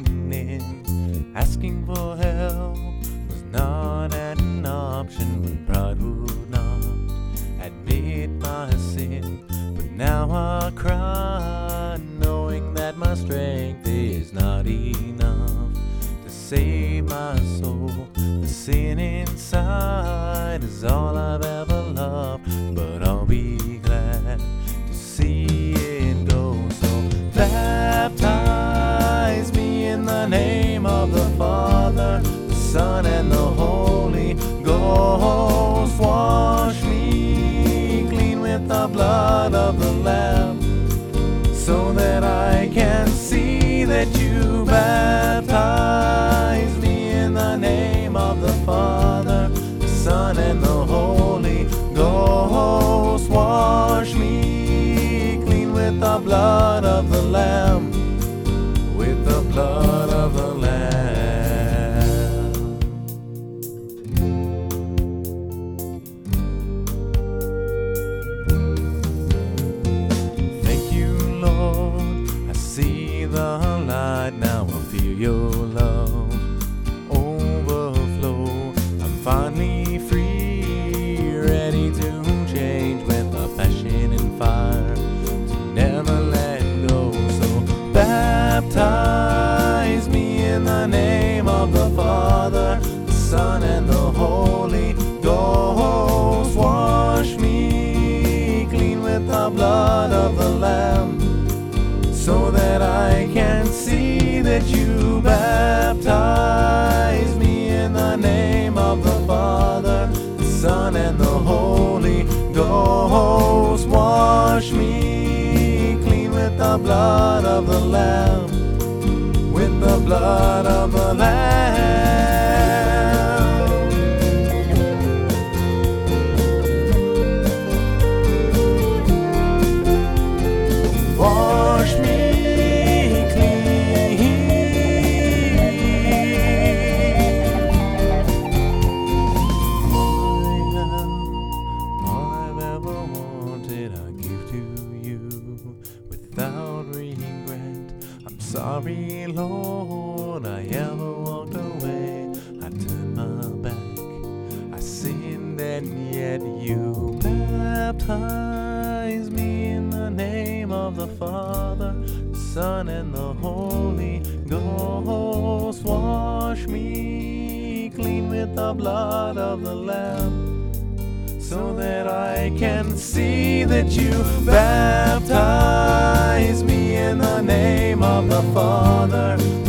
beginning. Asking for help was not an option when pride would not admit my sin. But now I cry, knowing that my strength is not enough to save my soul. The sin inside is all I've ever loved, but I'll be glad to see it go. So baptize me in the name of the Father, the Son, and the Holy Ghost. Wash me clean with the blood of the Lamb, so that I can see that you baptize me in the name of the Father, the Son, and the Holy Ghost. Wash me clean with the blood of the Lamb, with the blood of the Lamb. Thank you, Lord, I see the light now. I feel your love overflow. I'm finally free, ready to change with a passion and fire to never let go. So baptize me in the name of the Father, the Son, and the Holy Ghost. Wash me clean with the blood of the Lamb, so that I can see that you baptize me in the name of the Father, the Son, and the Holy Ghost. Wash me clean with the blood of the Lamb, with the blood of the Lamb. Wash me clean. All I've ever wanted, I give to you without regret. I'm sorry, Lord, I ever walked away. I turned my back, I sinned, and yet you baptize me in the name of the Father, the Son, and the Holy Ghost. Wash me clean with the blood of the Lamb, so that I can see that you baptize me in the name of the Father,